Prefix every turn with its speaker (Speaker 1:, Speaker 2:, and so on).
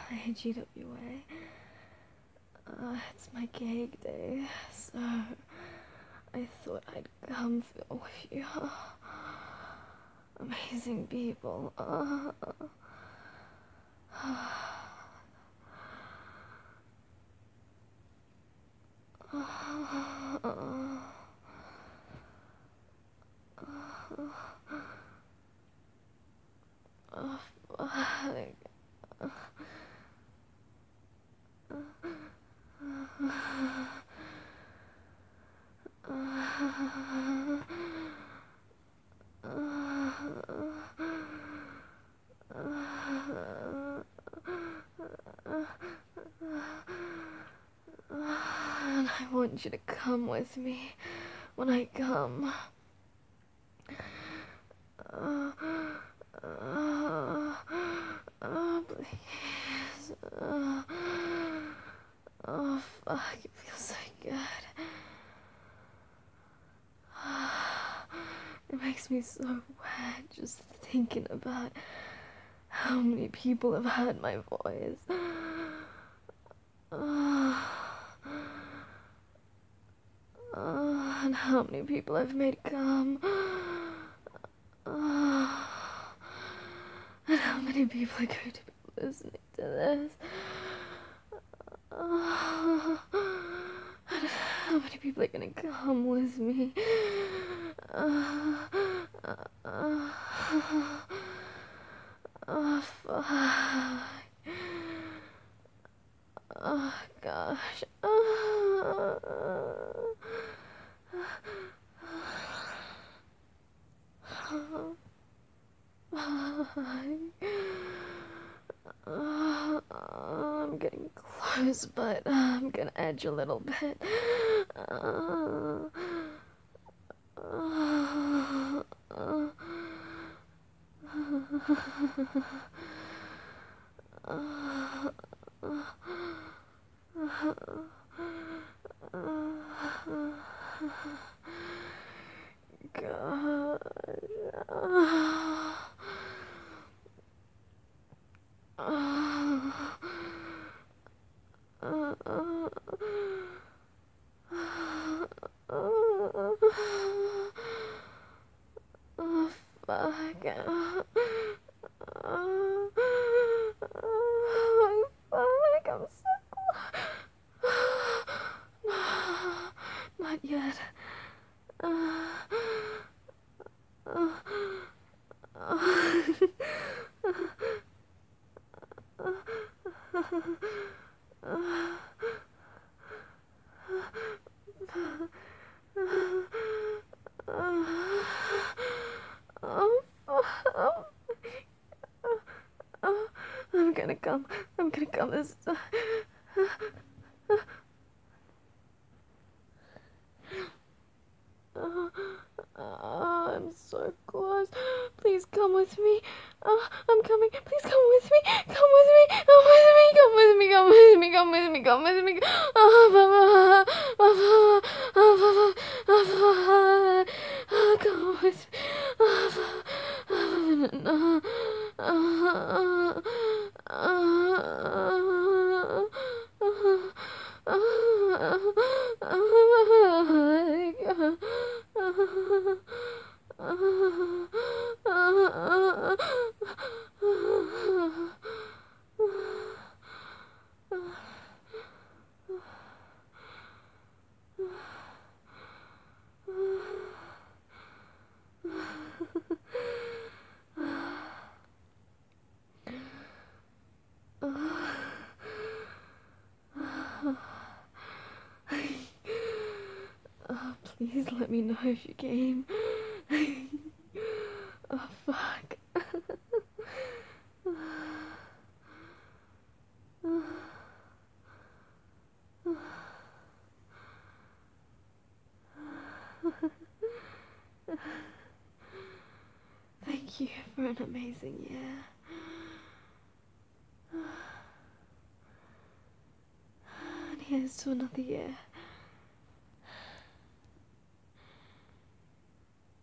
Speaker 1: Hi, GWA. It's my cake day, so I thought I'd come film with you. Amazing people. Fuck. And I want you to come with me when I come. Please. Oh, fuck, it feels so good. It makes me so wet just thinking about how many people have heard my voice. And how many people I've made come. And how many people are going to be listening to this. And how many people are going to come with me. Oh, fuck. Oh, gosh. I'm getting close, but I'm gonna edge a little bit. Oh, fuck. Fuck, I'm so close. Not yet. I'm gonna come. I'm gonna come this time. I'm so close. Please come with me. I'm coming. Please come with me. Come with me. Come with me. Come with me. Come with me. Come with me. Come with me. Come with Please let me know if you came. Oh, fuck. Thank you for an amazing year. And here's to another year.